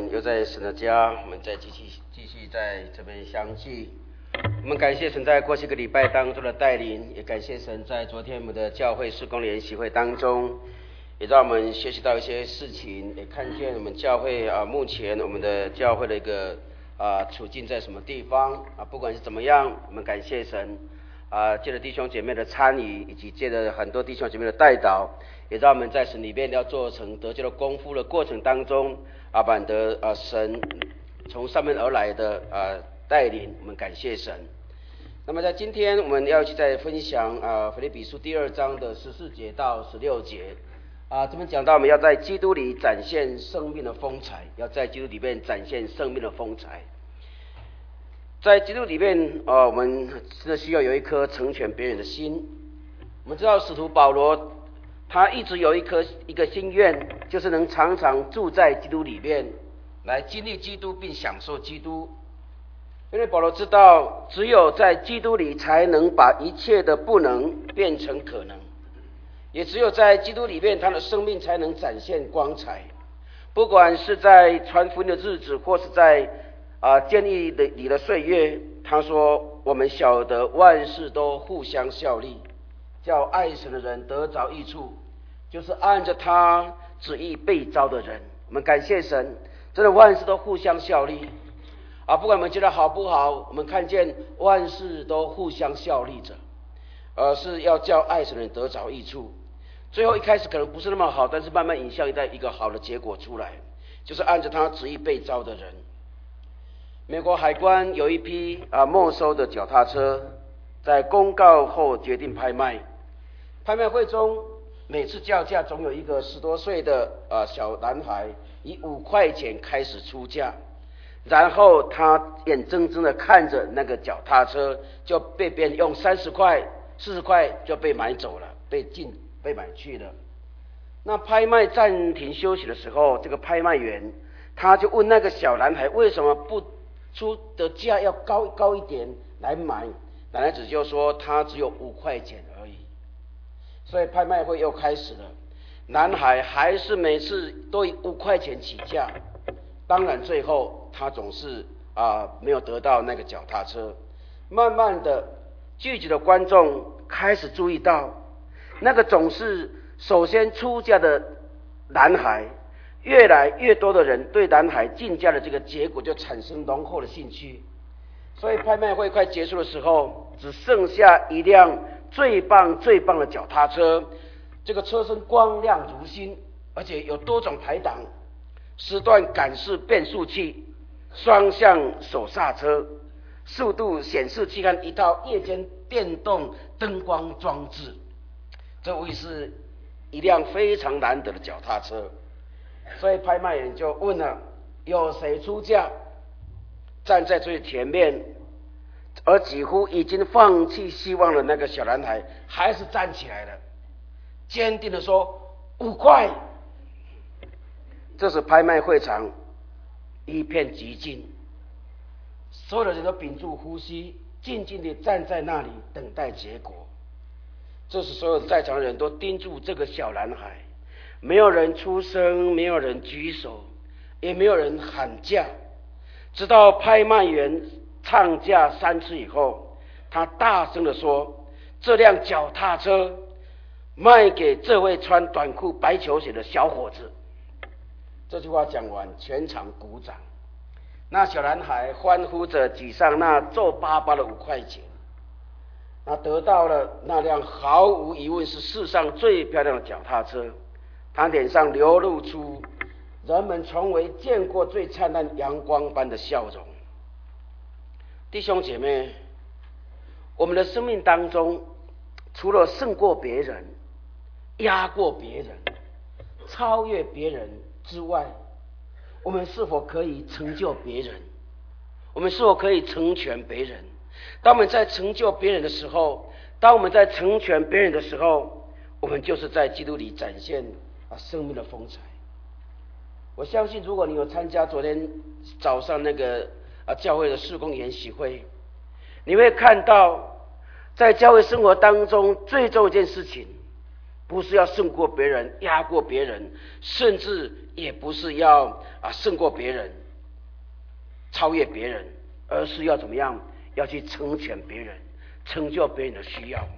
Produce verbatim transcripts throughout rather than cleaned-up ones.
们又在神的家，我们再继续继续在这边相聚。我们感谢神在过去一个礼拜当中的带领，也感谢神在昨天我们的教会事工联习会当中，也让我们学习到一些事情，也看见我们教会啊，目前我们的教会的一个啊处境在什么地方啊，不管是怎么样，我们感谢神啊，借着弟兄姐妹的参与，以及借着很多弟兄姐妹的代祷，也让我们在神里面要做成得救的功夫的过程当中，阿板的啊神从上面而来的啊带领，我们感谢神。那么在今天我们要去再分享啊腓立比书第二章的十四节到十六节啊，这边讲到我们要在基督里展现生命的风采，要在基督里面展现生命的风采。在基督里面，呃，我们真的需要有一颗成全别人的心。我们知道使徒保罗，他一直有一颗一个心愿，就是能常常住在基督里面，来经历基督并享受基督。因为保罗知道，只有在基督里才能把一切的不能变成可能，也只有在基督里面，他的生命才能展现光彩。不管是在传福音的日子，或是在啊，建立的你的岁月，他说：“我们晓得万事都互相效力，叫爱神的人得着益处，就是按着他旨意被召的人。”我们感谢神，真的万事都互相效力啊！不管我们觉得好不好，我们看见万事都互相效力着，而是要叫爱神的人得着益处。最后一开始可能不是那么好，但是慢慢引向一一个好的结果出来，就是按着他旨意被召的人。美国海关有一批啊没收的脚踏车，在公告后决定拍卖。拍卖会中，每次叫价总有一个十多岁的啊小男孩以五块钱开始出价，然后他眼睁睁的看着那个脚踏车就被别人用三十块、四十块就被买走了，被进被买去了。那拍卖暂停休息的时候，这个拍卖员他就问那个小男孩为什么不出的价要高高一点来买，男孩子就说他只有五块钱而已。所以拍卖会又开始了，男孩还是每次都以五块钱起价，当然最后他总是啊没有得到那个脚踏车。慢慢的，聚集的观众开始注意到，那个总是首先出价的男孩，越来越多的人对男孩竞价的这个结果就产生浓厚的兴趣。所以拍卖会快结束的时候，只剩下一辆最棒最棒的脚踏车，这个车身光亮如新，而且有多种排档，十段感式变速器，双向手刹车，速度显示器和一套夜间电动灯光装置。这无疑是一辆非常难得的脚踏车。所以拍卖人就问了，有谁出价？站在最前面而几乎已经放弃希望的那个小男孩还是站起来了，坚定地说五块。这时拍卖会场一片寂静，所有的人都屏住呼吸，静静地站在那里等待结果。这时所有在场的人都盯住这个小男孩，没有人出声，没有人举手，也没有人喊价，直到拍卖员唱价三次以后，他大声地说：“这辆脚踏车卖给这位穿短裤白球鞋的小伙子。”这句话讲完，全场鼓掌。那小男孩欢呼着举上那皱巴巴的五块钱，他得到了那辆毫无疑问是世上最漂亮的脚踏车。他脸上流露出人们从未见过最灿烂阳光般的笑容。弟兄姐妹，我们的生命当中，除了胜过别人、压过别人、超越别人之外，我们是否可以成就别人？我们是否可以成全别人？当我们在成就别人的时候，当我们在成全别人的时候，我们就是在基督里展现啊生命的风采。我相信，如果你有参加昨天早上那个啊教会的事工研习会，你会看到，在教会生活当中最重要一件事情， 不是要胜过别人、压过别人，甚至也不是要啊胜过别人、超越别人，而是要怎么样？要去成全别人，成就别人的需要。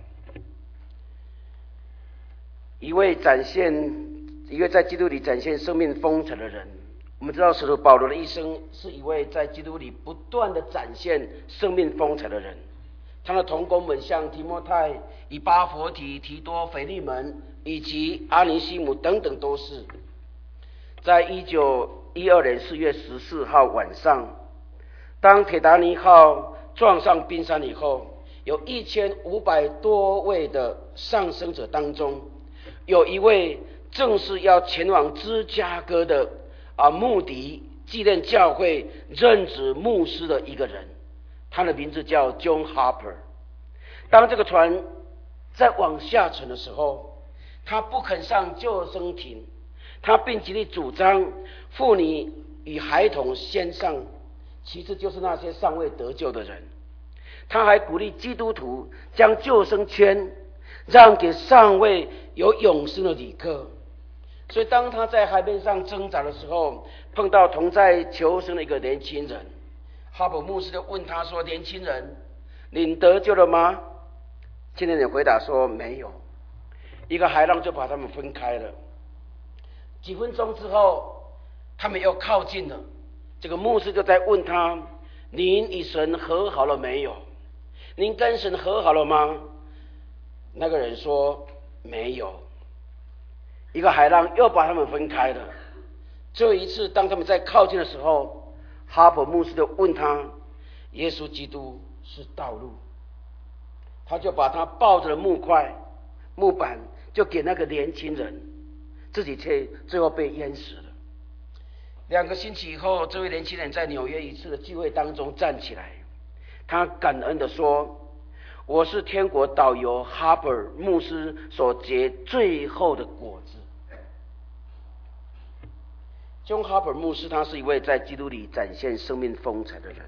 一位展现，一位在基督里展现生命丰盛的人。我们知道使徒保罗的一生是一位在基督里不断的展现生命丰盛的人。他的同工们像提摩太、以巴弗提、提多、腓利门以及阿尼西姆等等，都是在一九一二年四月十四号晚上，当铁达尼号撞上冰山以后，有一千五百多位的上升者当中，有一位正是要前往芝加哥的啊穆迪纪念教会任职牧师的一个人，他的名字叫 John Harper。 当这个船在往下沉的时候，他不肯上救生艇，他并极力主张妇女与孩童先上，其次就是那些尚未得救的人。他还鼓励基督徒将救生圈让给尚未有永生的旅客。所以当他在海面上挣扎的时候，碰到同在求生的一个年轻人，哈伯牧师就问他说：年轻人，你得救了吗？青年人回答说：没有。一个海浪就把他们分开了。几分钟之后，他们又靠近了，这个牧师就在问他：您与神和好了没有？您跟神和好了吗？那个人说：没有。一个海浪又把他们分开了。最后一次当他们在靠近的时候，哈伯牧师就问他：耶稣基督是道路。他就把他抱着的木块木板就给那个年轻人，自己却最后被淹死了。两个星期以后，这位年轻人在纽约一次的聚会当中站起来，他感恩地说：我是天国导游哈伯牧师所结最后的果子。John Harper 牧师，他是一位在基督里展现生命风采的人。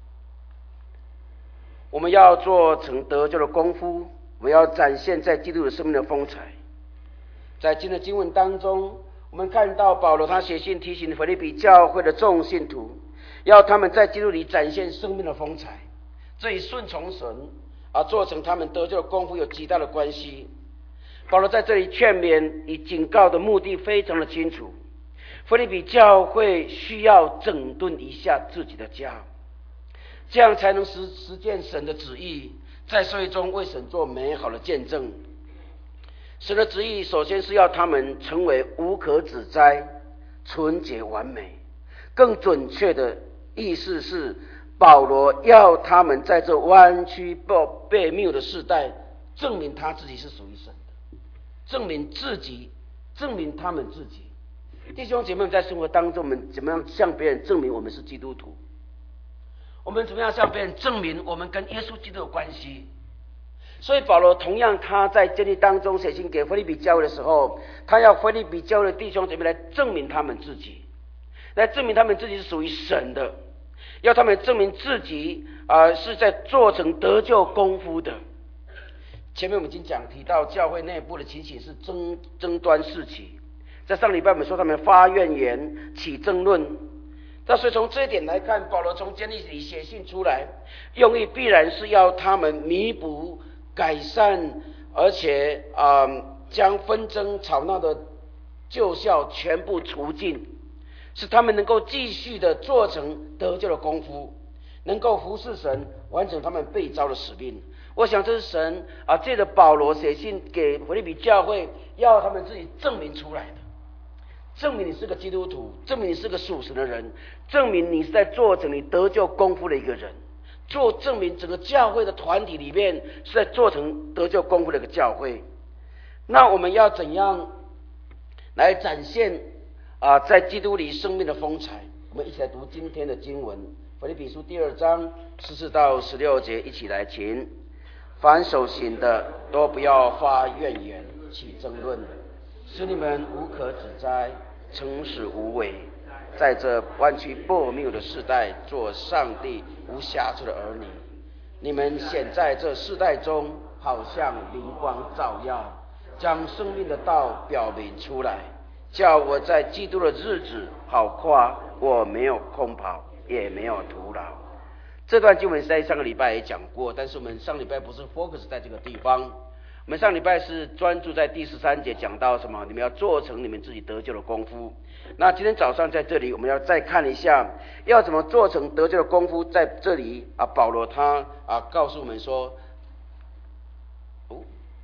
我们要做成得救的功夫，我们要展现在基督的生命的风采。在今天的经文当中，我们看到保罗他写信提醒腓立比教会的众信徒，要他们在基督里展现生命的风采。这与顺从神啊，做成他们得救的功夫有极大的关系。保罗在这里劝勉与警告的目的非常的清楚。腓立比教会需要整顿一下自己的家，这样才能实实践神的旨意，在社会中为神做美好的见证。神的旨意首先是要他们成为无可指摘、纯洁完美。更准确的意思是，保罗要他们在这弯曲悖谬的世代，证明他自己是属于神的，证明自己，证明他们自己。弟兄姐妹们，在生活当中，我们怎么样向别人证明我们是基督徒？我们怎么样向别人证明我们跟耶稣基督有关系？所以保罗同样他在监狱当中写信给腓立比教会的时候，他要腓立比教会的弟兄姐妹来证明他们自己，来证明他们自己是属于神的，要他们证明自己啊、呃、是在做成得救功夫的。前面我们已经讲提到教会内部的情形是争争端四起，在上礼拜我们说他们发怨言、起争论。那所以从这一点来看，保罗从监狱里写信出来，用意必然是要他们弥补、改善，而且啊、呃、将纷争吵闹的旧效全部除尽，使他们能够继续的做成得救的功夫，能够服侍神，完成他们被召的使命。我想这是神啊借着保罗写信给腓立比教会，要他们自己证明出来的。证明你是个基督徒，证明你是个属神的人，证明你是在做成你得救功夫的一个人，做证明整个教会的团体里面是在做成得救功夫的一个教会。那我们要怎样来展现啊在基督里生命的风采？我们一起来读今天的经文，腓立比书第二章十四到十六节，一起来请。凡守行的都不要发怨言，起争论，使你们无可指摘，诚实无伪，在这弯曲悖谬的世代，做上帝无瑕疵的儿女。你们显在这世代中，好像灵光照耀， 将生命的道表明出来，叫我在基督的日子好夸，我没有空跑，也没有徒劳。这段经文在上个礼拜也讲过，但是我们上礼拜不是 focus 在这个地方，我们上礼拜是专注在第十三节讲到什么？你们要做成你们自己得救的功夫。那今天早上在这里，我们要再看一下，要怎么做成得救的功夫。在这里啊，保罗他啊告诉我们说，哦，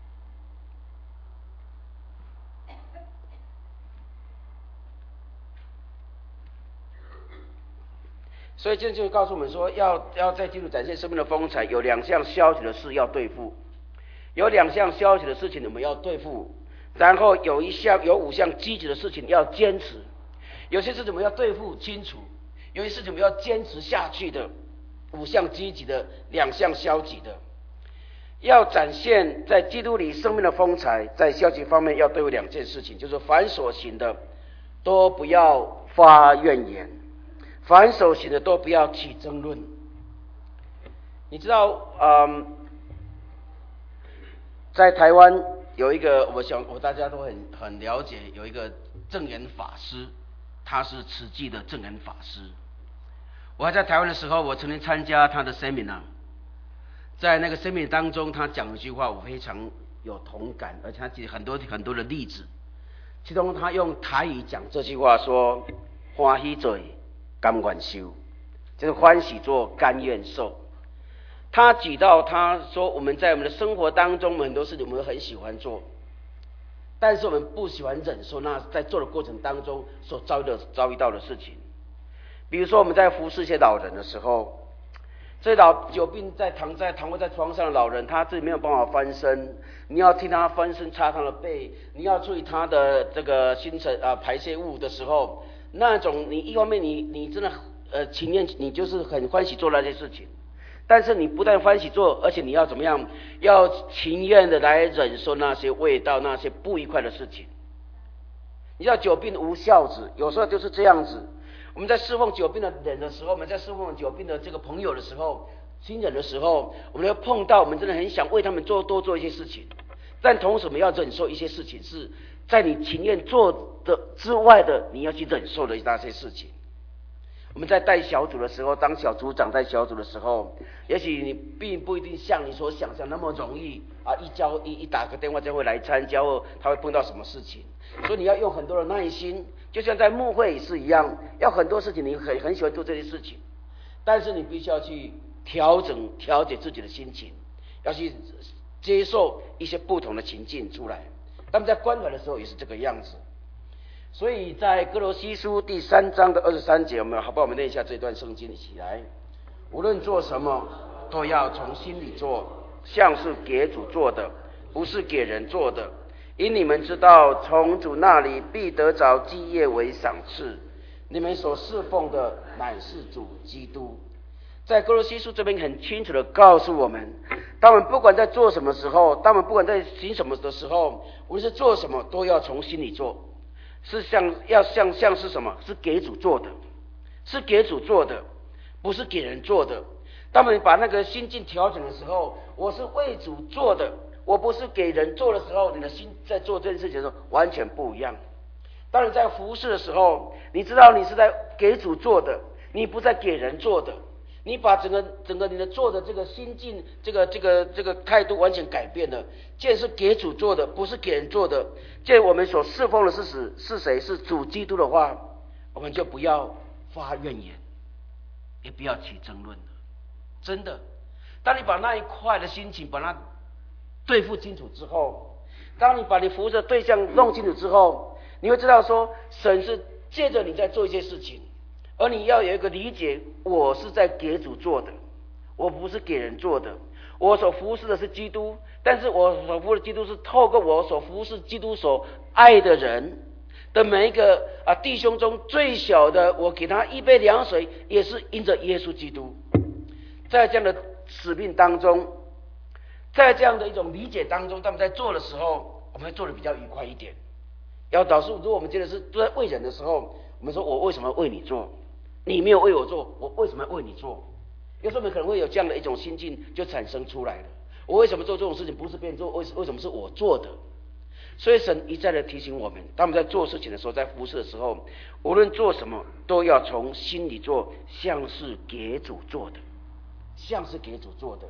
所以今天就告诉我们说，要要在基督展现生命的风采，有两项消极的事要对付，有两项消极的事情我们要对付，然后有一项有五项积极的事情要坚持。有些事情我们要对付清楚，有些事情我们要坚持下去的，五项积极的，两项消极的，要展现在基督里生命的风采。在消极方面要对付两件事情，就是凡所行的都不要发怨言，凡所行的都不要起争论。你知道，嗯，在台湾有一个，我想我大家都很很了解，有一个证严法师。他是慈济的证严法师。我还在台湾的时候，我曾经参加他的 seminar， 在那个 seminar 当中，他讲一句话，我非常有同感，而且他举很多很多的例子。其中他用台语讲这句话说：“欢喜做，甘愿受”，就是欢喜做，甘愿受。他举到他说，我们在我们的生活当中，很多事情我们很喜欢做。但是我们不喜欢忍受那在做的过程当中所遭遇的遭遇到的事情。比如说我们在服侍一些老人的时候，这些老久病在躺在躺卧在床上的老人，他自己没有办法翻身，你要替他翻身，擦他的背，你要注意他的这个新陈啊排泄物的时候，那种你一方面你你真的呃情愿，你就是很欢喜做那些事情。但是你不但欢喜做，而且你要怎么样？要情愿的来忍受那些味道、那些不愉快的事情。你知道久病无孝子，有时候就是这样子。我们在侍奉久病的人的时候，我们在侍奉久病的这个朋友的时候、亲人的时候，我们要碰到，我们真的很想为他们做多做一些事情，但同时我们要忍受一些事情，是在你情愿做的之外的，你要去忍受的那些事情。我们在带小组的时候，当小组长带小组的时候，也许你并不一定像你所想象那么容易啊！一交一一打个电话就会来参加，或他会碰到什么事情，所以你要用很多的耐心，就像在牧会也是一样，要很多事情你很很喜欢做这些事情，但是你必须要去调整调节自己的心情，要去接受一些不同的情境出来。他们在关怀的时候也是这个样子。所以在哥罗西书第三章的二十三节，我们好不好？我们念一下这段圣经起来。无论做什么，都要从心里做，像是给主做的，不是给人做的。因你们知道，从主那里必得着基业为赏赐。你们所侍奉的乃是主基督。在哥罗西书这边很清楚的告诉我们，当我们不管在做什么时候，当我们不管在行什么的时候，无论是做什么，都要从心里做。是像要像像是什么？是给主做的，是给主做的，不是给人做的。当我们把那个心境调整的时候，我是为主做的，我不是给人做的时候，你的心在做这件事情的时候完全不一样。当你在服侍的时候，你知道你是在给主做的，你不在给人做的。你把整个整个你的做的这个心境，这个这个这个态度完全改变了。既然是给主做的，不是给人做的，既然我们所侍奉的是是是谁？是主基督的话，我们就不要发怨言，也不要起争论了。真的，当你把那一块的心情把它对付清楚之后，当你把你服侍的对象弄清楚之后，你会知道说，神是借着你在做一些事情。而你要有一个理解，我是在给主做的，我不是给人做的。我所服侍的是基督，但是我所服侍的基督是透过我所服侍基督所爱的人的每一个啊弟兄中最小的，我给他一杯凉水，也是因着耶稣基督。在这样的使命当中，在这样的一种理解当中，他们在做的时候，我们会做的比较愉快一点。要导致，如果我们真的是都在为人的时候，我们说我为什么要为你做？你没有为我做，我为什么要为你做？有时候我们可能会有这样的一种心境就产生出来了。我为什么做这种事情？不是别人做，为为什么是我做的？ 所以神一再的提醒我们，当我们在做事情的时候，在服事的时候，无论做什么，都要从心里做，像是给主做的，像是给主做的。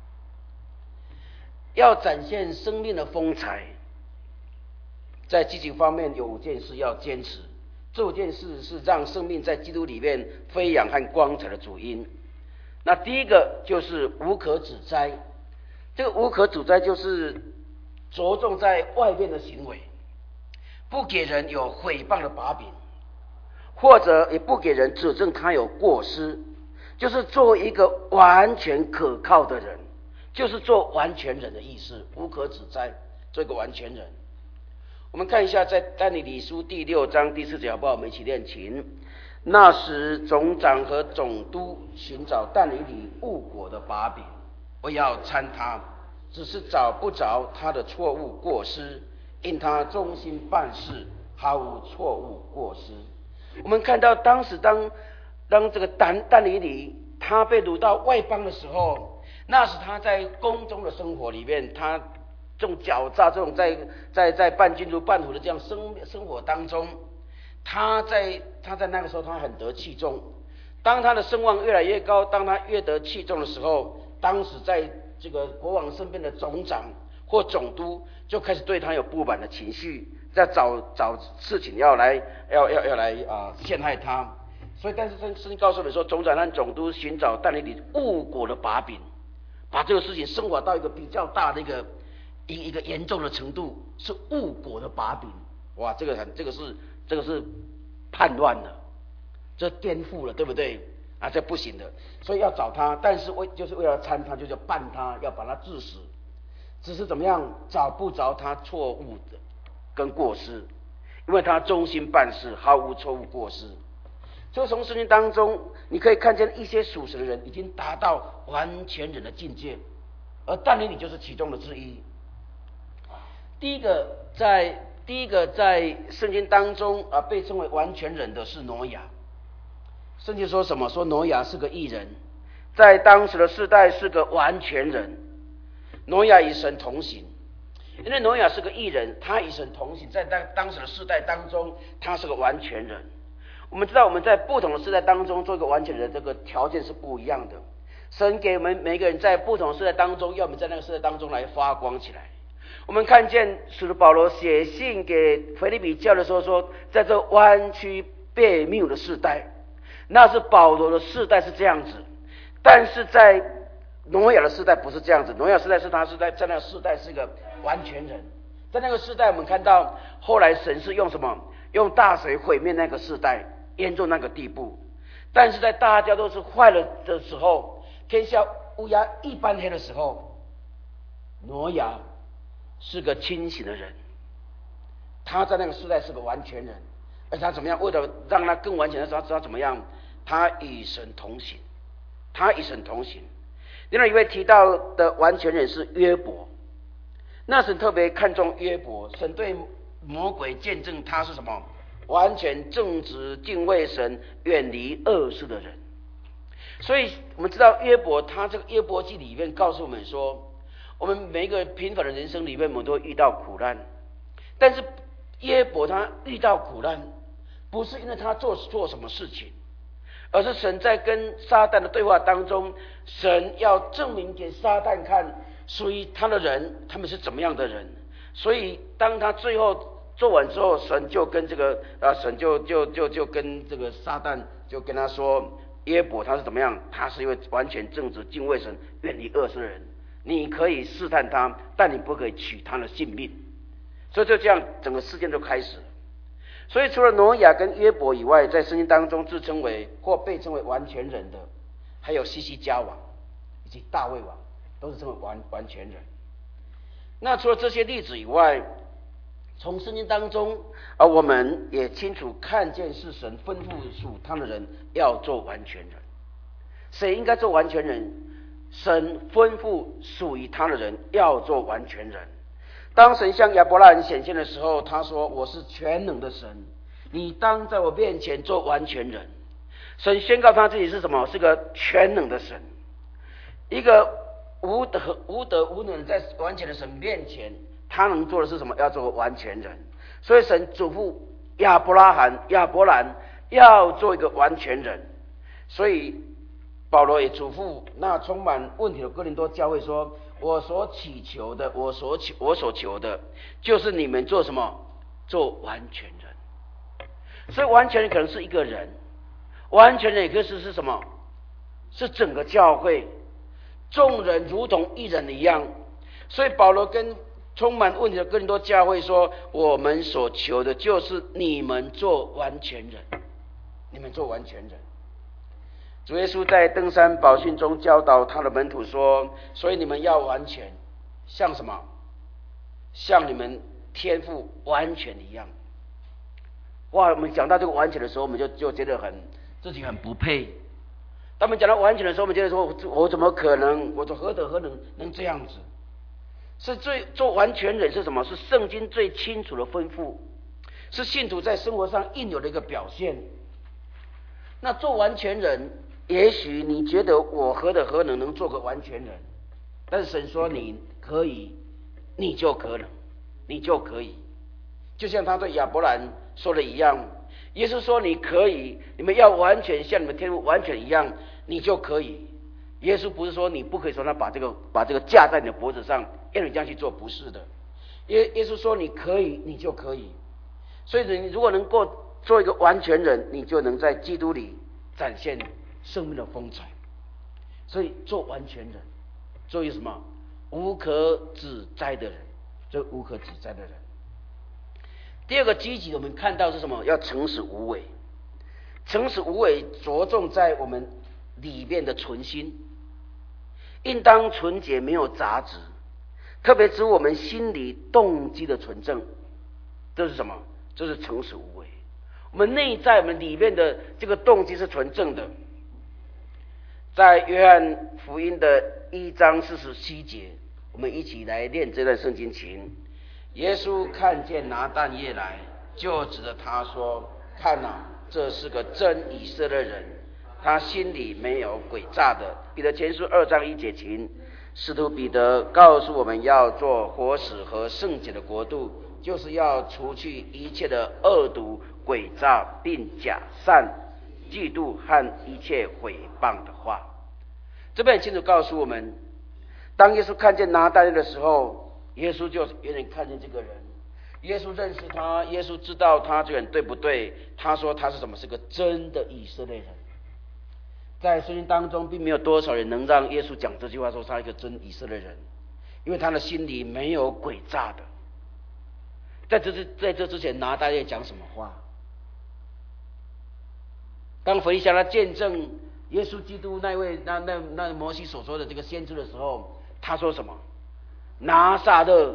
要展现生命的风采，在积极方面有五件事要坚持。这五件事是让生命在基督里面飞扬和光彩的主因。那第一个就是无可指摘，这个无可指摘就是着重在外面的行为，不给人有毁谤的把柄，或者也不给人指证他有过失，就是做一个完全可靠的人，就是做完全人的意思，无可指摘，做一个完全人。我们看一下在但以理书第六章第四节，好不好？我们一起练琴。那时总长和总督寻找但以理误国的把柄，我要参他，只是找不着他的错误过失，因他忠心办事，毫无错误过失。我们看到当时当当这个但但以理他被掳到外邦的时候，那时他在宫中的生活里面，他这种狡诈，这种在在在半君主半虎的这样生生活当中，他在他在那个时候他很得器重。当他的声望越来越高，当他越得器重的时候，当时在这个国王身边的总长或总督就开始对他有不满的情绪，在找找事情要来要要要来啊、呃、陷害他。所以，但是圣经告诉你说，总长和总督寻找但以理误国的把柄，把这个事情升华到一个比较大的一个一一个严重的程度，是误国的把柄。哇，这个很这个是这个是叛乱了，这颠覆了，对不对？啊，这不行的，所以要找他，但是为就是为了参他，就是要办他，要把他致死。只是怎么样找不着他错误的跟过失，因为他忠心办事，毫无错误过失。所以从圣经当中，你可以看见一些属神的人已经达到完全人的境界，而但以理就是其中的之一。第一个在第一个在圣经当中啊，被称为完全人的是挪亚。圣经说什么？说挪亚是个义人，在当时的世代是个完全人。挪亚与神同行，因为挪亚是个义人，他与神同行，在当当时的世代当中，他是个完全人。我们知道我们在不同的世代当中做一个完全人，这个条件是不一样的。神给我们每个人在不同的世代当中，要我们在那个世代当中来发光起来。我们看见使徒保罗写信给腓立比教的时候说，在这弯曲悖谬的世代，那是保罗的世代是这样子，但是在挪亚的世代不是这样子。挪亚世代是他是在在那个世代是一个完全人，在那个世代我们看到后来神是用什么？用大水毁灭那个世代，严重那个地步。但是在大家都是坏了的时候，天下乌鸦一般黑的时候，挪亚是个清醒的人，他在那个时代是个完全人，而他怎么样？为了让他更完全的时候，他怎么样？他与神同行，他与神同行。另外一位提到的完全人是约伯，那神特别看重约伯，神对魔鬼见证他是什么？完全正直、敬畏神、远离恶事的人。所以我们知道约伯，他这个约伯记里面告诉我们说，我们每一个平凡的人生里面，我们都会遇到苦难，但是约伯他遇到苦难，不是因为他做做什么事情，而是神在跟撒旦的对话当中，神要证明给撒旦看，属于他的人他们是怎么样的人。所以当他最后做完之后，神就跟这个啊，神就就就就跟这个撒旦就跟他说，约伯他是怎么样？他是一位完全正直、敬畏神、远离恶事的人。你可以试探他，但你不可以取他的性命。所以就这样，整个事件就开始了。所以除了挪亚跟约伯以外，在圣经当中自称为或被称为完全人的，还有西西家王以及大卫王，都是称为完完全人。那除了这些例子以外，从圣经当中啊，我们也清楚看见是神吩咐属他的人要做完全人。谁应该做完全人？神吩咐属于他的人要做完全人。当神向亚伯拉罕显现的时候，他说：“我是全能的神，你当在我面前做完全人。”神宣告他自己是什么？是个全能的神，一个无德无德无能在完全的神面前， 他能做的是什么？要做完全人。所以神嘱咐亚伯拉罕、亚伯兰要做一个完全人。所以保罗也嘱咐那充满问题的哥林多教会说：我所祈求的，我所求我所求的，就是你们做什么？做完全人。所以完全人可能是一个人，完全人也可以是是什么？是整个教会，众人如同一人一样。所以保罗跟充满问题的哥林多教会说：我们所求的就是你们做完全人，你们做完全人。主耶稣在登山宝训中教导他的门徒说：所以你们要完全，像什么？像你们天父完全一样。哇，我们讲到这个完全的时候，我们就就觉得很自己很不配。当我们讲到完全的时候，我们觉得说：我怎么可能？我何德何能能这样子？是最做完全人是什么？是圣经最清楚的吩咐，是信徒在生活上应有的一个表现。那做完全人，也许你觉得我何德何能能做个完全人？但是神说你可以，你就可能，你就可以。就像他对亚伯兰说的一样，耶稣说你可以，你们要完全像你们天父完全一样，你就可以。耶稣不是说你不可以说他把这个把这个架在你的脖子上，让你这样去做，不是的。耶耶稣说你可以，你就可以。所以你如果能够做一个完全人，你就能在基督里展现生命的风采。所以做完全人，做一个什么？无可指摘的人，做无可指摘的人。第二个积极，我们看到是什么？要诚实无伪。诚实无伪着重在我们里面的存心，应当纯洁，没有杂质，特别指我们心里动机的纯正。这是什么？这是诚实无伪。我们内在我们里面的这个动机是纯正的。在约翰福音的一章四十七节，我们一起来念这段圣经情。耶稣看见拿但业来，就指着他说：看哪，这是个真以色列人，他心里没有诡诈的。彼得前书二章一节情，使徒彼得告诉我们要做活石和圣洁的国度，就是要除去一切的恶毒、诡诈，并假善、嫉妒和一切毁谤的话。这边很清楚告诉我们，当耶稣看见拿但业的时候，耶稣就有点看见这个人。耶稣认识他，耶稣知道他这个人对不对。他说他是什么？是个真的以色列人。在圣经当中，并没有多少人能让耶稣讲这句话，说他是一个真以色列人，因为他的心里没有诡诈的。在这在这之前，拿但业讲什么话？当腓利向他见证耶稣基督那位那那那摩西所说的这个先知的时候，他说什么？拿撒勒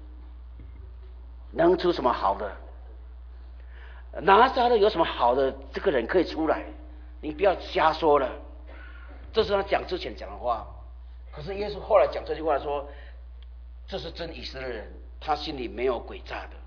能出什么好的？拿撒勒有什么好的？这个人可以出来，你不要瞎说了。这是他讲之前讲的话。可是耶稣后来讲这句话说，这是真以色列人，他心里没有诡诈的。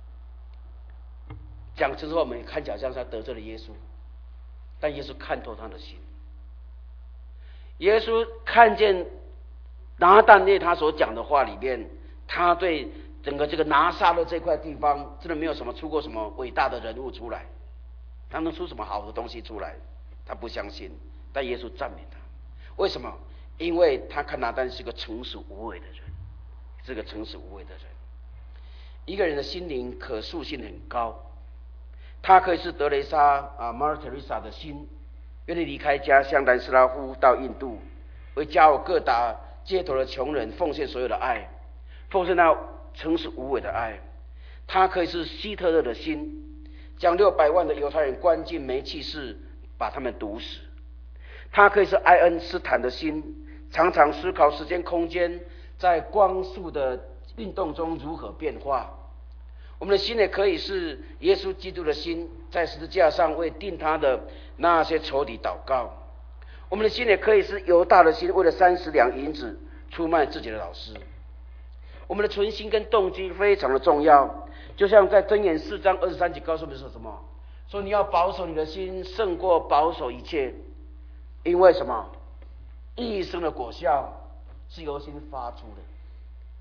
讲之后，我们看起来像是他得罪了耶稣，但耶稣看透他的心。耶稣看见拿但业他所讲的话里面，他对整个这个拿撒勒这块地方真的没有什么出过什么伟大的人物出来，他能出什么好的东西出来？他不相信，但耶稣赞美他。为什么？因为他看拿但是个诚实无伪的人，是个诚实无伪的人。一个人的心灵可塑性很高，他可以是德蕾莎啊 Mother Teresa 的心，愿意离开家乡南斯拉夫到印度，为加尔各答街头的穷人奉献所有的爱，奉献那诚实无伪的爱。他可以是希特勒的心，将六百万的犹太人关进煤气室，把他们毒死。他可以是爱因斯坦的心，常常思考时间空间在光速的运动中如何变化。我们的心也可以是耶稣基督的心，在十字架上为定他的那些仇敌祷告。我们的心也可以是犹大的心，为了三十两银子出卖自己的老师。我们的存心跟动机非常的重要，就像在箴言四章二十三节告诉我们说什么？说你要保守你的心，胜过保守一切，因为什么？一生的果效是由心发出的。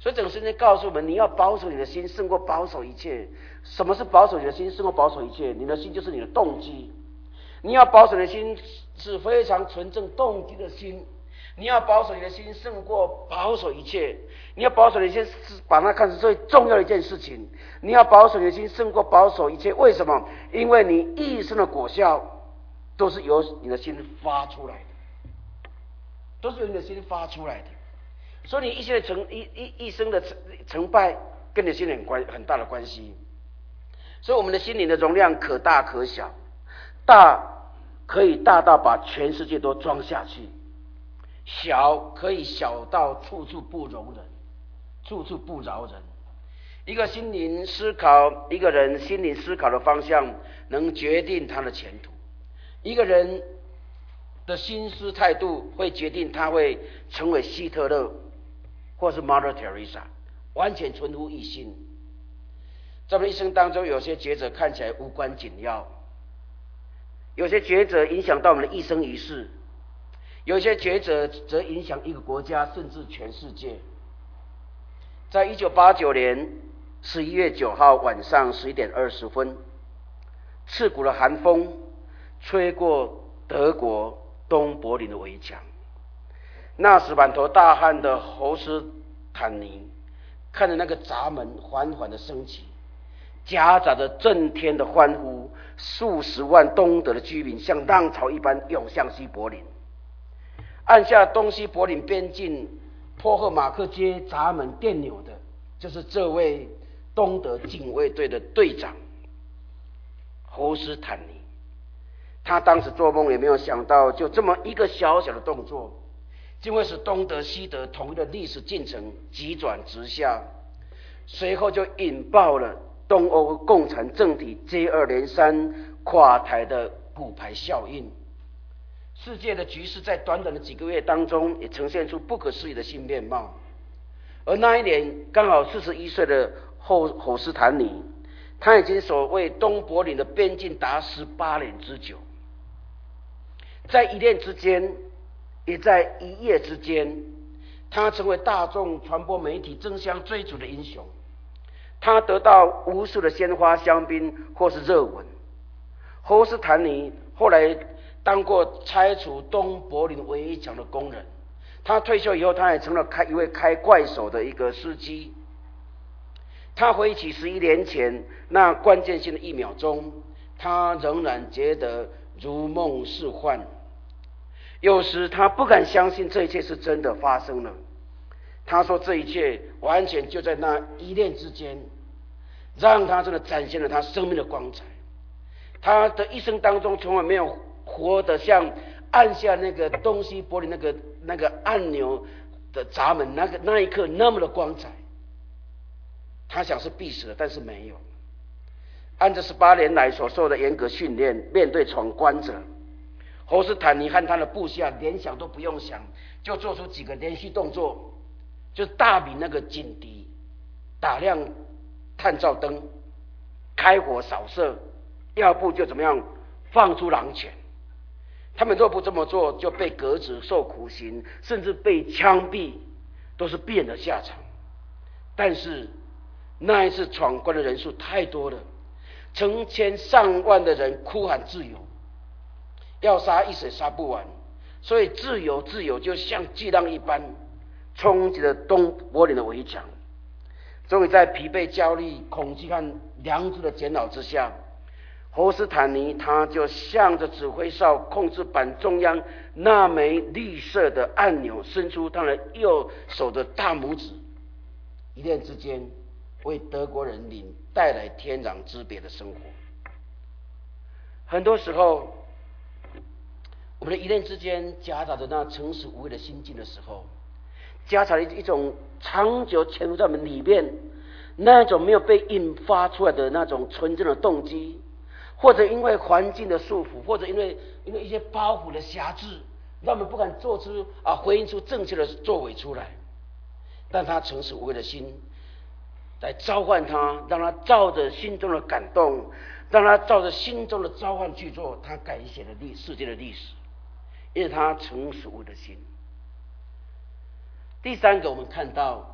所以整个圣经告诉我们，你要保守你的心，胜过保守一切。什么是保守你的心，胜过保守一切？你的心就是你的动机。你要保守你的心是非常纯正动机的心。你要保守你的心，胜过保守一切。你要保守你的心，是把它看成最重要的一件事情。你要保守你的心，胜过保守一切。为什么？因为你一生的果效都是由你的心发出来的，都是由你的心发出来的。所以你一生的成一一一生的成成败，跟你的心灵很关很大的关系。所以我们的心灵的容量可大可小，大可以大到把全世界都装下去，小可以小到处处不容人，处处不饶人。一个心灵思考，一个人心灵思考的方向，能决定他的前途。一个人的心思态度，会决定他会成为希特勒，或是 Mother Teresa， 完全存乎一心。在我们一生当中，有些抉择看起来无关紧要，有些抉择影响到我们的一生一世，有些抉择则影响一个国家，甚至全世界。在一九八九年十一月九号晚上十一点二十分，刺骨的寒风吹过德国东柏林的围墙。那时满头大汗的侯斯坦尼看着那个闸门缓缓的升起，夹杂着震天的欢呼，数十万东德的居民像浪潮一般涌向西柏林。按下东西柏林边境波赫马克街闸门电钮的，就是这位东德警卫队的队长侯斯坦尼。他当时做梦也没有想到，就这么一个小小的动作，竟会使东德西德统一的历史进程急转直下，随后就引爆了东欧共产政体接二连三垮台的骨牌效应。世界的局势在短短的几个月当中，也呈现出不可思议的新面貌。而那一年刚好四十一岁的侯侯斯坦尼，他已经守卫东柏林的边境达十八年之久。在一念之间，也在一夜之间，他成为大众传播媒体争相追逐的英雄。他得到无数的鲜花、香槟或是热吻。侯斯坦尼后来当过拆除东柏林围墙的工人。他退休以后，他也成了开一位开怪手的一个司机。他回忆起十一年前那关键性的一秒钟，他仍然觉得如梦似幻。有时他不敢相信这一切是真的发生了。他说这一切完全就在那一念之间，让他真的展现了他生命的光彩。他的一生当中从来没有活得像按下那个东西柏林那个那个按钮的闸门那个那一刻那么的光彩。他想是必死的，但是没有。按照十八年来所受的严格训练，面对闯关者，侯斯坦尼和他的部下连想都不用想，就做出几个连续动作，就大鸣那个警笛，打亮探照灯，开火扫射，要不就怎么样放出狼犬。他们若不这么做，就被革职、受苦刑，甚至被枪毙，都是必然的下场。但是那一次闯关的人数太多了，成千上万的人哭喊自由，要杀一时杀不完，所以自由自由就像巨浪一般冲击了东柏林的围墙。终于在疲惫、焦虑、恐惧和良知的煎熬之下，侯斯坦尼他就向着指挥哨控制板中央那枚绿色的按钮，伸出他的右手的大拇指，一念之间为德国人民带来天壤之别的生活。很多时候我们的一念之间夹杂着那诚实无畏的心境的时候，夹杂了一种长久潜伏在我们里面那种没有被引发出来的那种纯正的动机，或者因为环境的束缚，或者因为因为一些包袱的辖制，让我们不敢做出啊回应出正确的作为出来。但他诚实无畏的心来召唤他，让他照着心中的感动，让他照着心中的召唤去做，他改写了历世界的历史，因为他诚实无畏的心。第三个，我们看到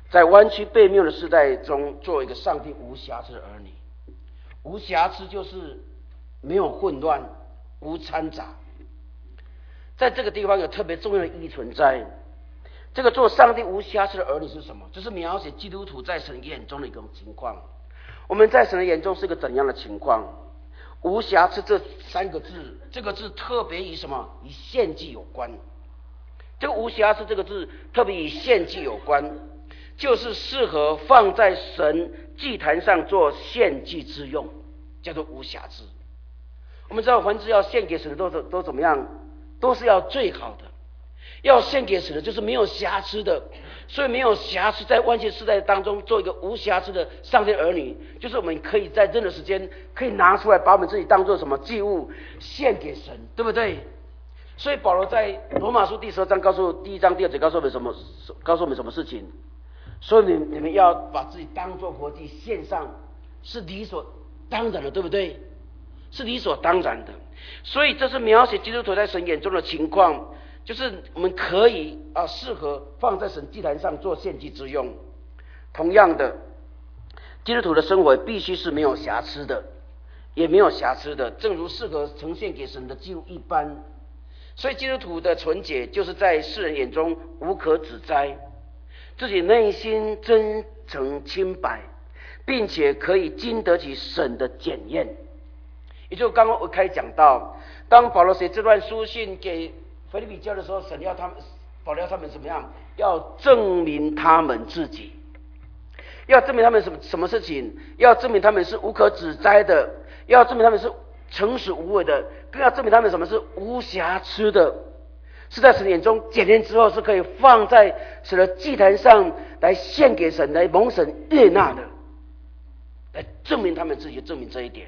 在弯曲悖谬的时代中，做一个上帝无瑕疵的儿女。无瑕疵就是没有混乱，无掺杂。在这个地方有特别重要的意义存在。这个做上帝无瑕疵的儿女是什么？就是描写基督徒在神眼中的一种情况。我们在神的眼中是一个怎样的情况？无瑕疵这三个字，这个字特别与什么？与献祭有关。这个无瑕疵这个字特别与献祭有关，就是适合放在神祭坛上做献祭之用，叫做无瑕疵。我们知道凡是要献给神的都都怎么样？都是要最好的。要献给神的就是没有瑕疵的，所以没有瑕疵，在万界世代当中做一个无瑕疵的上帝儿女，就是我们可以在任何时间可以拿出来，把我们自己当作什么祭物献给神，对不对？所以保罗在罗马书第十二章告诉第一章第二节告诉我们什么？告诉我们什么事情？所以你你们要把自己当作活祭献上，是理所当然的，对不对？是理所当然的。所以这是描写基督徒在神眼中的情况。就是我们可以啊，适合放在神祭坛上做献祭之用。同样的，基督徒的生活必须是没有瑕疵的，也没有瑕疵的，正如适合呈现给神的祭物一般。所以基督徒的纯洁，就是在世人眼中无可指摘，自己内心真诚清白，并且可以经得起神的检验。也就刚刚我开始讲到，当保罗写这段书信给腓立比教的时候，神要他们，保罗要他们怎么样？要证明他们自己，要证明他们什么什么事情？要证明他们是无可指摘的，要证明他们是诚实无伪的，更要证明他们什么是无瑕疵的，是在神眼中检验之后是可以放在神的祭坛上来献给神，来蒙神悦纳的，来证明他们自己，证明这一点。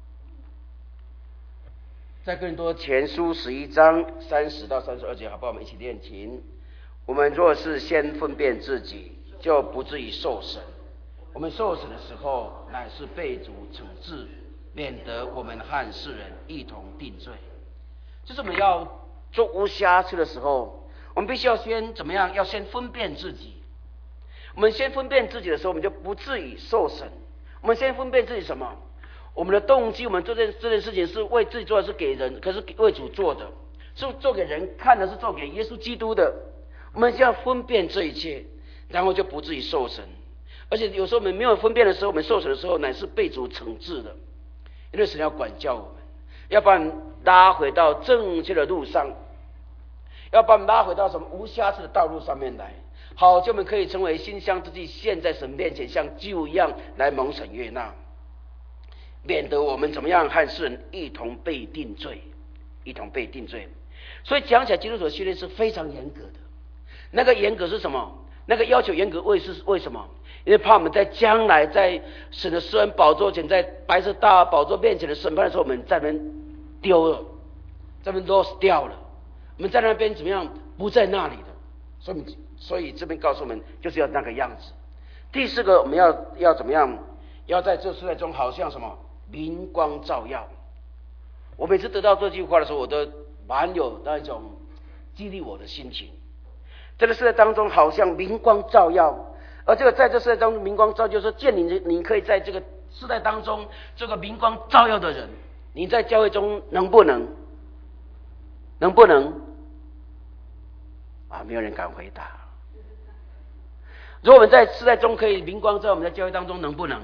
在哥林多前书十一章三十到三十二节，好不好？我们一起练琴。我们若是先分辨自己，就不至于受审。我们受审的时候，乃是被主惩治，免得我们和世人一同定罪。就是我们要做无瑕疵的时候，我们必须要先怎么样？要先分辨自己。我们先分辨自己的时候，我们就不至于受审。我们先分辨自己什么？我们的动机，我们做这这件事情是为自己做的，是给人，可是为主做的，是做给人看的，是做给耶稣基督的。我们先要分辨这一切，然后就不至于受审。而且有时候我们没有分辨的时候，我们受审的时候乃是被主惩治的，因为神要管教我们，要把我们拉回到正确的路上，要把我们拉回到什么无瑕疵的道路上面来，好，就我们可以成为馨香之祭，献在神面前，像祭物一样来蒙神悦纳。免得我们怎么样和世人一同被定罪，一同被定罪。所以讲起来，基督徒的训练是非常严格的。那个严格是什么？那个要求严格为是为什么？因为怕我们在将来在神的施恩宝座前，在白色大宝座面前的审判的时候，我们在那边丢了，在那边 lost 掉了，我们在那边怎么样不在那里的。所以，所以这边告诉我们，就是要那个样子。第四个，我们要要怎么样？要在这世代中，好像什么？明光照耀。我每次得到这句话的时候，我都蛮有那一种激励我的心情。这个世代当中，好像明光照耀，而这个在这世代当中，明光照耀，就是建立你可以在这个世代当中，这个明光照耀的人，你在教会中能不能？能不能？啊，没有人敢回答。如果我们在世代中可以明光照耀，我们在教会当中能不能？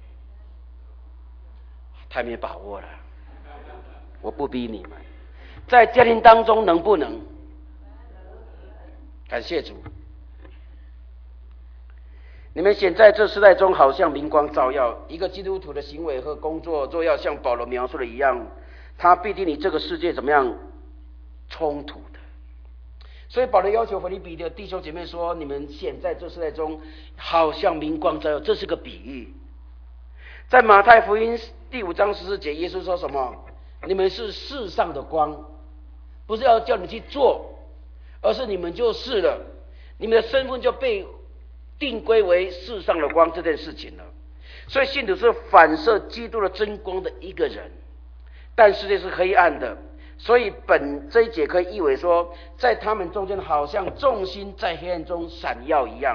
太没把握了，我不逼你们。在家庭当中能不能？感谢主，你们显在这世代中好像明光照耀。一个基督徒的行为和工作，若要像保罗描述的一样，他必定与这个世界怎么样冲突的。所以保罗要求腓立比的弟兄姐妹说：你们显在这世代中好像明光照耀，这是个比喻。在马太福音第五章十四节，耶稣说什么？你们是世上的光，不是要叫你去做，而是你们就是了，你们的身份就被定归为世上的光这件事情了。所以信徒是反射基督的真光的一个人，但世界是黑暗的，所以本这一节可以译为说，在他们中间好像众星在黑暗中闪耀一样，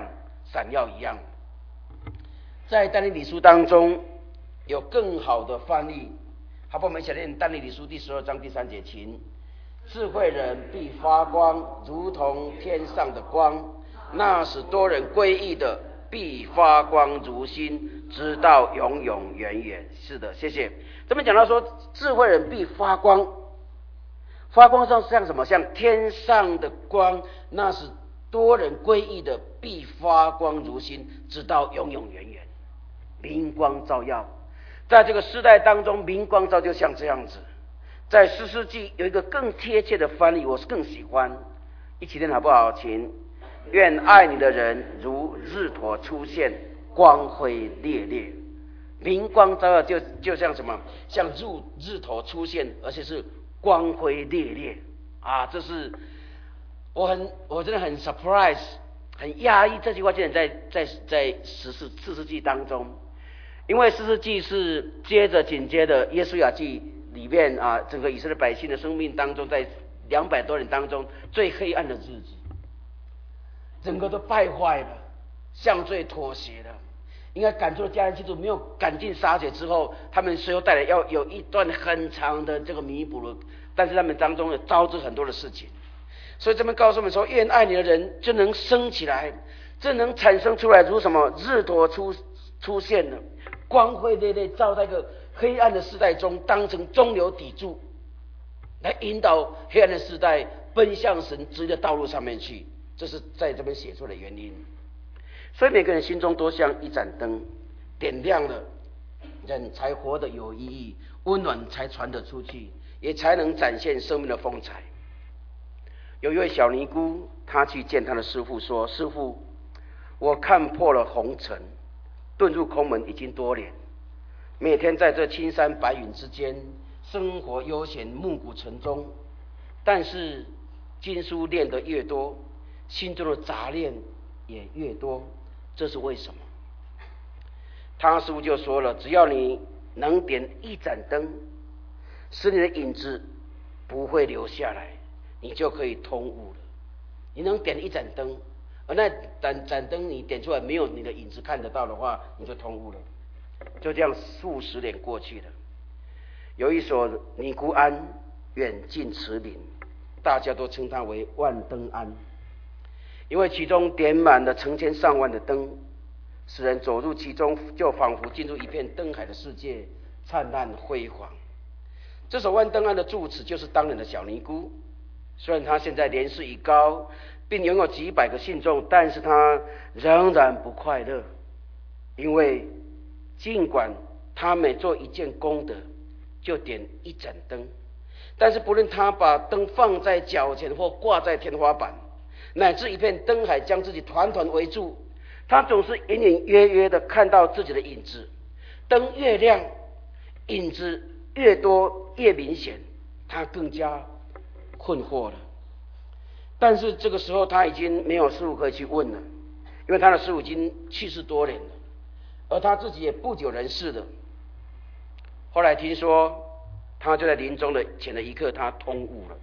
闪耀一样。在但以理书当中有更好的翻译，好不好？我们一起来念但以理书第十二章第三节，请。智慧人必发光，如同天上的光，那使多人归义的必发光如星，直到永永远远。是的，谢谢。这边讲到说，智慧人必发光，发光上像什么？像天上的光，那使多人归义的必发光如星，直到永永远远。明光照耀，在这个时代当中，明光照就像这样子。在士师记有一个更贴切的翻译，我是更喜欢，一起念好不好？请。愿爱你的人如日头出现，光辉烈烈。明光照耀就就像什么？像日日头出现，而且是光辉烈烈啊！这是我很我真的很 surprise， 很压抑，这句话竟然在在在十四四世纪当中，因为四世纪是接着紧接着约书亚记里面啊，整个以色列百姓的生命当中，在两百多年当中最黑暗的日子，整个都败坏了，向罪妥协了。应该赶出了迦南七族，没有赶尽杀绝之后，他们随后带来要有一段很长的这个弥补了，但是他们当中有招致很多的事情。所以这边告诉我们说，愿爱你的人就能升起来，这能产生出来如什么？日头出出现了，光辉烈烈，照在一个黑暗的时代中，当成中流砥柱，来引导黑暗的时代奔向神指的道路上面去。这是在这边写出的原因。所以每个人心中都像一盏灯，点亮了，人才活得有意义，温暖才传得出去，也才能展现生命的风采。有一位小尼姑，她去见她的师父说：师父，我看破了红尘，遁入空门已经多年，每天在这青山白云之间生活悠闲，暮鼓晨钟，但是经书念得越多，心中的杂念也越多，这是为什么？他师父就说了，只要你能点一盏灯，使你的影子不会留下来，你就可以通悟了。你能点一盏灯，而那盏盏灯你点出来没有你的影子看得到的话，你就通悟了。就这样数十年过去了，有一所尼姑庵远近驰名，大家都称它为万灯庵，因为其中点满了成千上万的灯，使人走入其中就仿佛进入一片灯海的世界，灿烂辉煌。这所万灯庵的住持就是当年的小尼姑，虽然他现在年事已高，并拥有几百个信众，但是他仍然不快乐，因为尽管他每做一件功德就点一盏灯，但是不论他把灯放在脚前或挂在天花板，乃至一片灯海将自己团团围住，他总是隐隐约约的看到自己的影子。灯越亮，影子越多越明显，他更加困惑了。但是这个时候他已经没有师父可以去问了，因为他的师父已经去世多年了，而他自己也不久人世了。后来听说他就在临终的前的一刻，他通悟了。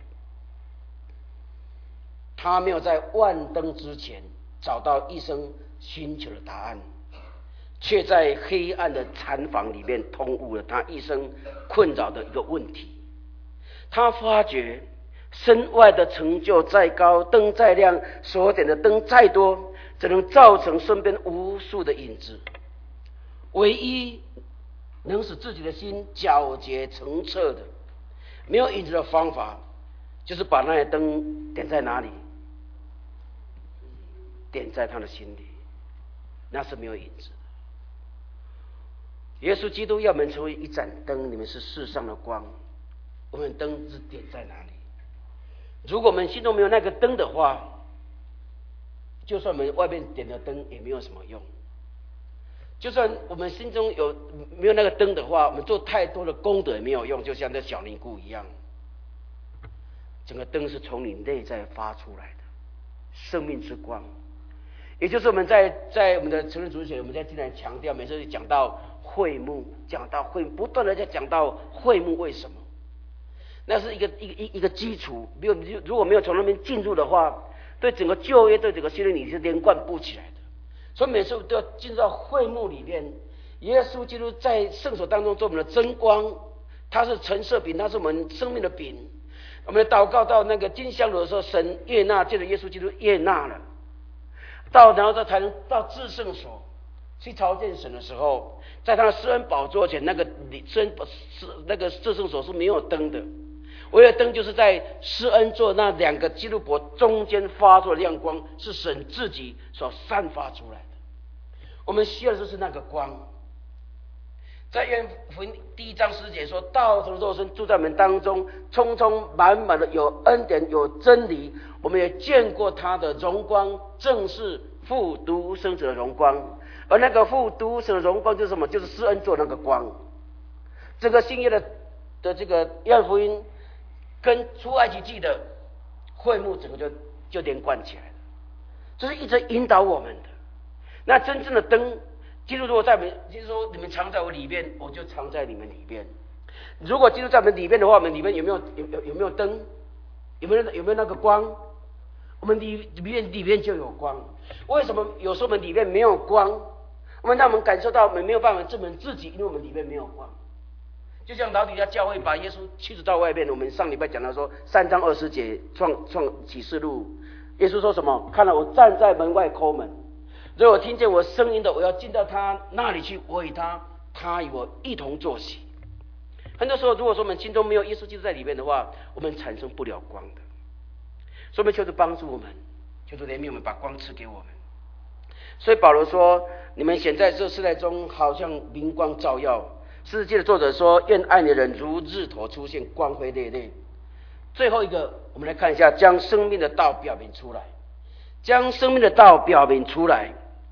他没有在万灯之前找到一生寻求的答案，却在黑暗的禅房里面通悟了他一生困扰的一个问题。他发觉身外的成就再高，灯再亮，所点的灯再多，只能造成身边无数的影子。唯一能使自己的心皎洁澄澈的没有影子的方法，就是把那些灯点在哪里？点在他的心里，那是没有影子的。耶稣基督要我们成为一盏灯，你们是世上的光。我们灯是点在哪里？如果我们心中没有那个灯的话，就算我们外面点的灯也没有什么用。就算我们心中有没有那个灯的话，我们做太多的功德也没有用，就像这小尼姑一样。整个灯是从你内在发出来的生命之光，也就是我们在在我们的成人主日学，我们在经常强调，每次讲到会幕，讲到会，不断的在讲到会幕，为什么？那是一个一个一个基础，没有如果没有从那边进入的话，对整个旧约，对整个新约你是连贯不起来的。 所以每次都要进入到会幕里面。耶稣基督在圣所当中做我们的真光，他是陈设饼，他是我们生命的饼。我们的祷告到那个金香炉的时候，神悦纳，借着耶稣基督悦纳了。到然后他才能到至圣所去朝见神的时候，在他的施恩宝座前，那个施恩那个至圣所是没有灯的，唯有灯就是在施恩座那两个基督伯中间发出的亮光，是神自己所散发出来的。我们需要的就是那个光。在约翰福音第一章十节说，道成肉身住在我们当中，充充满满的有恩典有真理，我们也见过他的荣光，正是父独生子的荣光。而那个父独生的荣光就是什么？就是施恩座那个光。这个新约的的这个约翰福音跟出埃及记的会幕整个就就连贯起来了，这是一直引导我们的。那真正的灯，基督如果在我们，就是说你们藏在我里面，我就藏在你们里面。如果基督在我们里面的话，我们里面有没有有有有没有灯？有没有有没有那个光？我们里里面里面就有光。为什么有时候我们里面没有光？我们让我们感受到我们没有办法证明自己，因为我们里面没有光。就像老底嘉教会把耶稣驱逐到外面，我们上礼拜讲到说三章二十节创创启示录，耶稣说什么？看了我站在门外叩门，如果听见我声音的，我要进到他那里去，我与他，他与我一同坐席。很多时候，如果说我们心中没有耶稣基督在里面的话，我们产生不了光的。所以我们求主帮助我们，求主怜悯我们，把光赐给我们。所以保罗说，你们显在这世代中好像明光照耀。世界的作者说，愿爱你的人如日头出现，光辉烈烈。最后一个，我们来看一下，将生命的道表明出来。将生命的道表明出来，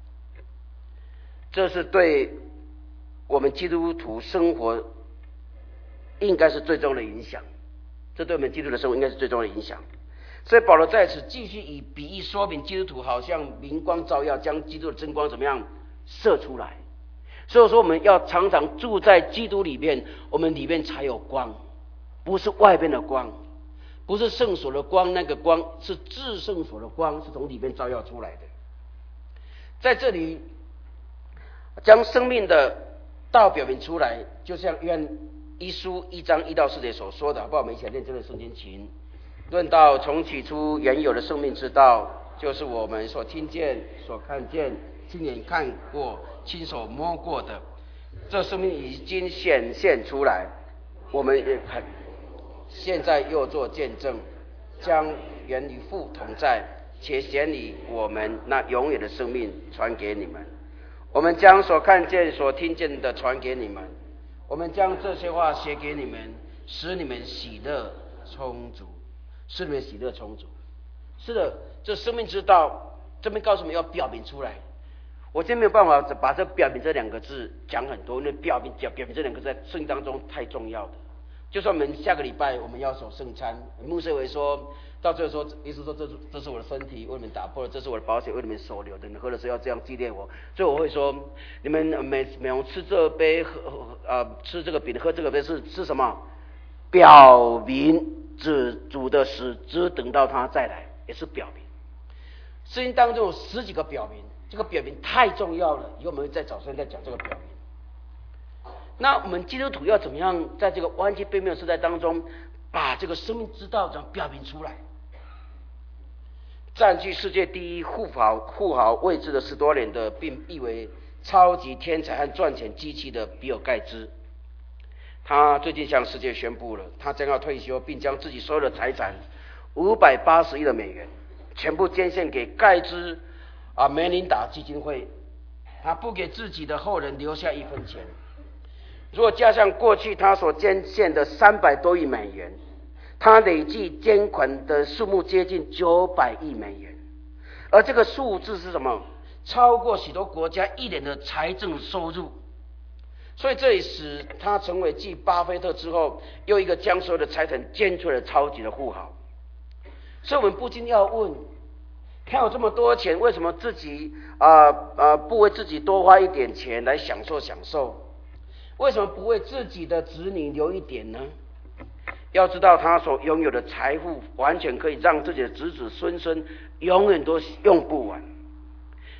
这是对我们基督徒生活应该是最重要的影响。这对我们基督徒的生活应该是最重要的影响。所以保罗在此继续以比喻说明基督徒好像明光照耀，将基督的真光怎么样射出来。所以说我们要常常住在基督里面，我们里面才有光，不是外边的光，不是圣所的光，那个光是至圣所的光，是从里面照耀出来的。在这里将生命的道表明出来，就像约翰一书一章一到四节所说的，好不好？我们一起来念这个圣经经。论到从起初原有的生命之道，就是我们所听见、所看见、亲眼看过、亲手摸过的。这生命已经显现出来，我们也看，现在又做见证，将原与父同在，且显以我们那永远的生命传给你们。我们将所看见、所听见的传给你们，我们将这些话写给你们，使你们喜乐充足。使你们喜乐充足。是的，这生命之道这边告诉我们要表明出来。我今天没有办法把这表明这两个字讲很多，因为表明表明这两个字在圣经当中太重要的。就算我们下个礼拜我们要守圣餐，牧师会说到最后说，意思说这是这是我的身体，为你们打破了，这是我的保险，为你们所留的，你们喝的时候要这样纪念我。所以我会说，你们每每逢吃这杯喝呃吃这个饼喝这个杯是是什么？表明只主的死，只等到他再来，也是表明。圣经当中有十几个表明，这个表明太重要了，以后我们会在早上再讲这个表明。那我们基督徒要怎么样在这个弯曲背面的时代当中，把这个生命之道这样表明出来？占据世界第一富豪富豪位置的十多年的，并誉为超级天才和赚钱机器的比尔盖茨，他最近向世界宣布了，他将要退休，并将自己所有的财产五百八十亿的美元全部捐献给盖茨啊梅琳达基金会，他不给自己的后人留下一分钱。如果加上过去他所捐献的三百多亿美元，他累计捐款的数目接近九百亿美元，而这个数字是什么？超过许多国家一年的财政收入。所以这也使他成为继巴菲特之后又一个将所有的财产捐出来的超级的富豪。所以我们不禁要问，他有这么多钱，为什么自己啊啊、呃呃、不为自己多花一点钱来享受享受？为什么不为自己的子女留一点呢？要知道他所拥有的财富完全可以让自己的子子孙孙永远都用不完。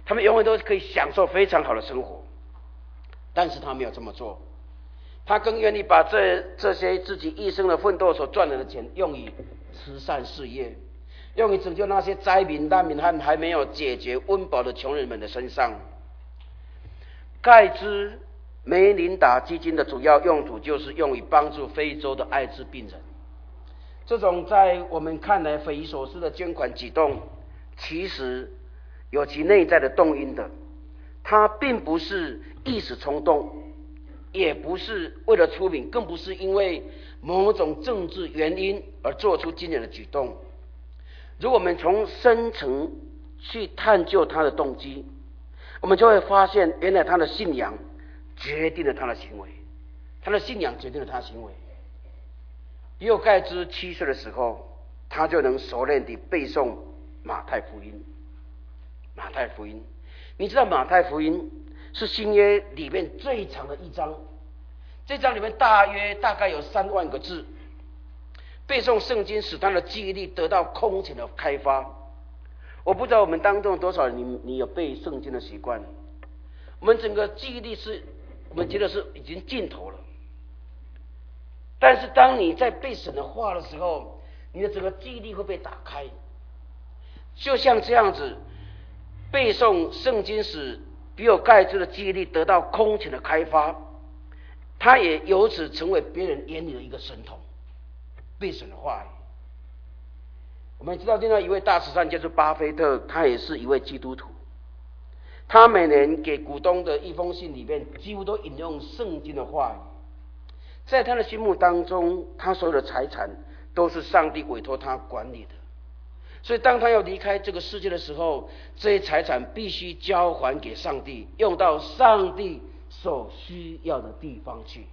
他们永远都可以享受非常好的生活。但是他没有这么做，他更愿意把这这些自己一生的奋斗所赚来的钱，用于慈善事业，用于拯救那些灾民、难民和还没有解决温饱的穷人们的身上。盖茨梅琳达基金的主要用途就是用于帮助非洲的艾滋病人。这种在我们看来匪夷所思的捐款举动，其实有其内在的动因的。它并不是一时冲动，也不是为了出名，更不是因为某种政治原因而做出惊人的举动。如果我们从深层去探究他的动机，我们就会发现，原来他的信仰决定了他的行为，他的信仰决定了他的行为。比尔盖茨七岁的时候，他就能熟练地背诵马太福音。马太福音，你知道马太福音是新约里面最长的一章，这章里面大约大概有三万个字。背诵圣经使他的记忆力得到空前的开发。我不知道我们当中有多少人，你你有背圣经的习惯？我们整个记忆力是，我们觉得是已经尽头了。但是当你在背神的话的时候，你的整个记忆力会被打开。就像这样子，背诵圣经使比尔盖茨的记忆力得到空前的开发，他也由此成为别人眼里的一个神童。背神的话语，我们知道另外一位大慈善家就是巴菲特，他也是一位基督徒。他每年给股东的一封信里面，几乎都引用圣经的话语。在他的心目当中，他所有的财产都是上帝委托他管理的。所以当他要离开这个世界的时候，这些财产必须交还给上帝，用到上帝所需要的地方去。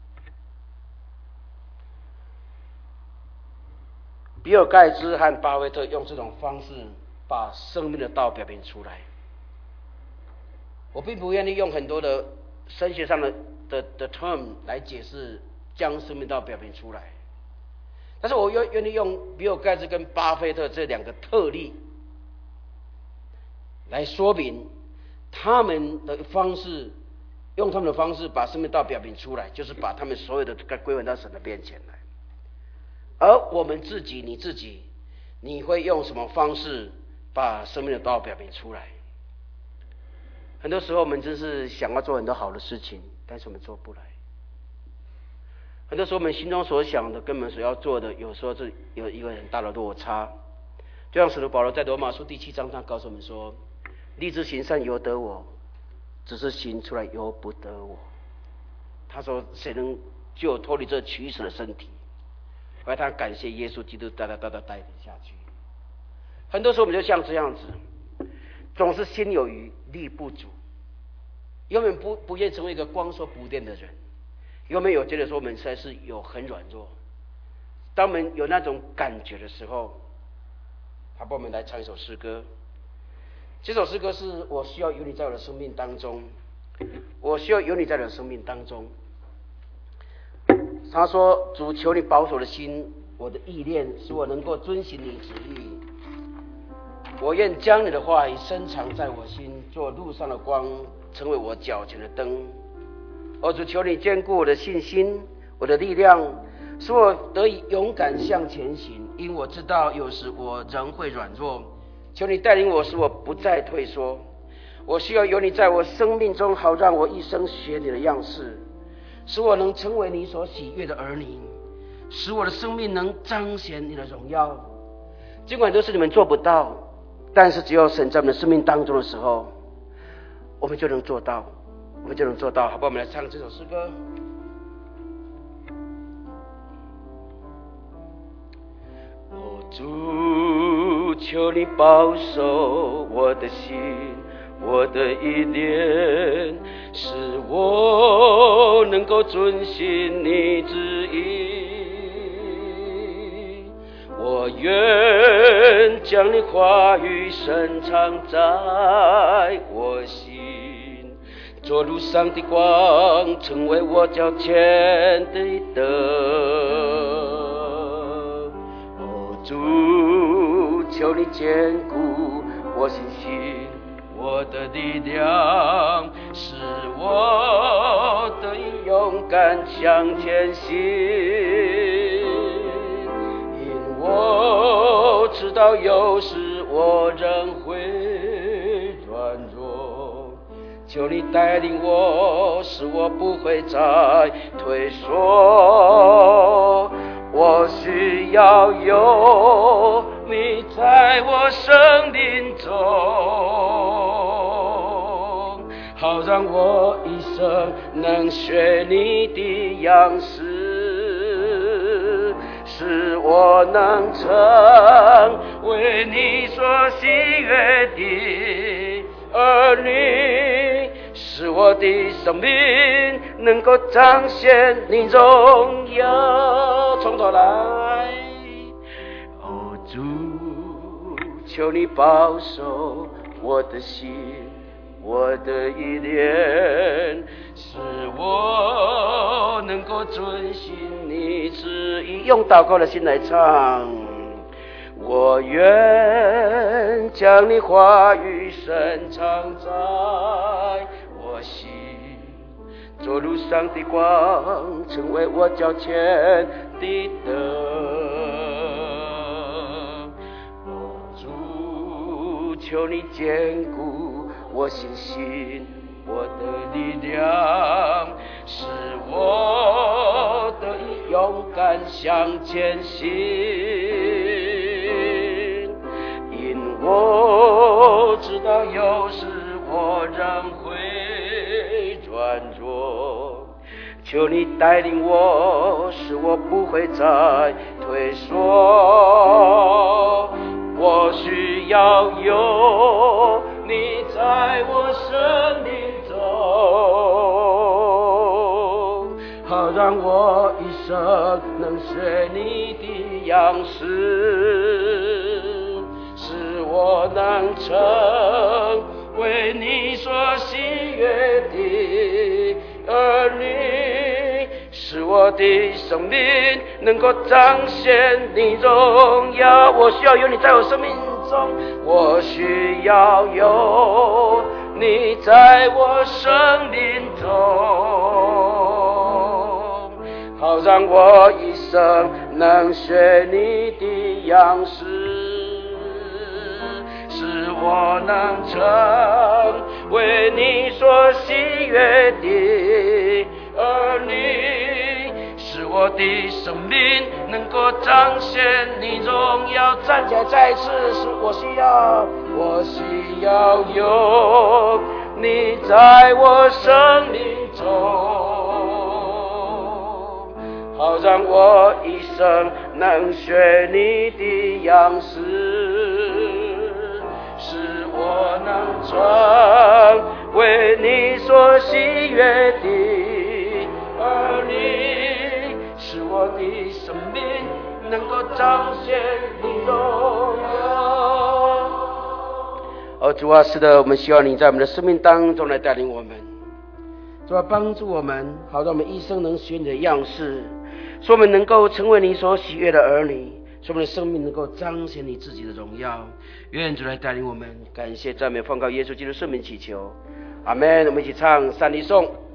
比尔盖茨和巴菲特用这种方式把生命的道表明出来。我并不愿意用很多的神学上的的的 term 来解释将生命道表明出来，但是我愿愿意用比尔盖茨跟巴菲特这两个特例来说明他们的方式，用他们的方式把生命道表明出来，就是把他们所有的归还到神的面前来。而我们自己，你自己，你会用什么方式把生命的道表明出来？很多时候我们真是想要做很多好的事情，但是我们做不来。很多时候我们心中所想的跟我们所要做的，有时候是有一个很大的落差。就像使徒保罗在罗马书第七章上告诉我们说，立志行善由得我，只是行出来由不得我。他说谁能救脱离这取死的身体？后来他感谢耶稣基督带他带他带领下去。很多时候我们就像这样子，总是心有余力不足，永远不不愿意成为一个光说不练的人，永远有觉得说我们实在是有很软弱。当我们有那种感觉的时候，好，帮我们来唱一首诗歌。这首诗歌是我需要有你在我的生命当中，我需要有你在我的生命当中。他说，主求你保守我的心，我的意念，使我能够遵行你旨意。我愿将你的话语深藏在我心，做路上的光，成为我脚前的灯。哦，主求你坚固我的信心，我的力量，使我得以勇敢向前行，因我知道有时我仍会软弱。求你带领我，使我不再退缩。我需要有你在我生命中，好让我一生学你的样式，使我能成为你所喜悦的儿女，使我的生命能彰显你的荣耀。尽管都是你们做不到，但是只有神在我们的生命当中的时候，我们就能做到，我们就能做到。好吧，我们来唱这首诗歌。哦，主，求你保守我的心，我的意念，使我能够遵行你旨意。我愿将你话语深藏在我心，做路上的光，成为我脚前的灯。哦，主，求你坚固我信心， 我的力量，使我得以勇敢向前行。因我知道有时我仍会软弱，求你带领我，使我不会再退缩。我需要有你在我生命中，好让我一生能学你的样式，使我能成为你所喜悦的儿女，使我的生命能够彰显你荣耀。从头来，哦主，求你保守我的心，我的意念，使我能够遵行你旨意。用祷告的心来唱。我愿将你话语深藏在我心，做路上的光，成为我脚前的灯。主，求你坚固我信心，我的力量，使我得以勇敢向前行。因我知道有时我仍会软弱，求你带领我，使我不会再退缩。我需要有你在我生命中，好让我一生能学你的样式，使我能成为你所喜悦的儿女，使我的生命能够彰显你荣耀。我需要有你在我生命中，我需要有你在我生命中，好让我一生能学你的样式，使我能成为你所喜悦的儿女，使我的生命能够彰显你荣耀。站起来再一次，是我需要，我需要有你在我生命中，好让我一生能学你的样式，使我能成为你所喜悦的儿女，使我的生命能够彰显你荣耀。哦，主啊，是的，我们希望你在我们的生命当中来带领我们，主啊，帮助我们，好让我们一生能学你的样式，使我们能够成为你所喜悦的儿女，使我们的生命能够彰显你自己的荣耀。愿主来带领我们，感谢赞美奉告耶稣基督圣名祈求，阿们。我们一起唱三一颂。